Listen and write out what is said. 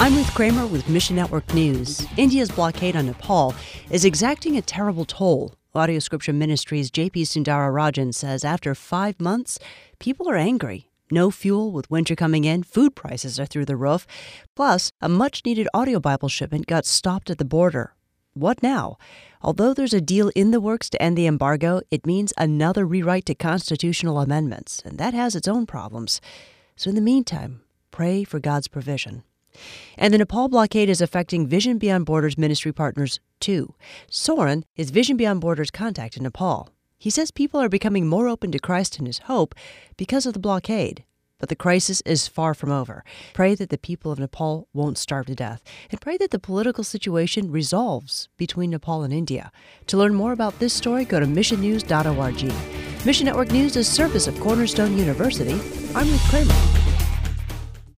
I'm Ruth Kramer with Mission Network News. India's blockade on Nepal is exacting a terrible toll. Audio Scripture Ministries' J.P. Sundararajan says after 5 months, people are angry. No fuel with winter coming in, food prices are through the roof. Plus, a much-needed audio Bible shipment got stopped at the border. What now? Although there's a deal in the works to end the embargo, it means another rewrite to constitutional amendments, and that has its own problems. So in the meantime, pray for God's provision. And the Nepal blockade is affecting Vision Beyond Borders ministry partners, too. Soren is Vision Beyond Borders' contact in Nepal. He says people are becoming more open to Christ and his hope because of the blockade. But the crisis is far from over. Pray that the people of Nepal won't starve to death, and pray that the political situation resolves between Nepal and India. To learn more about this story, go to missionnews.org. Mission Network News is a service of Cornerstone University. I'm Ruth Kramer.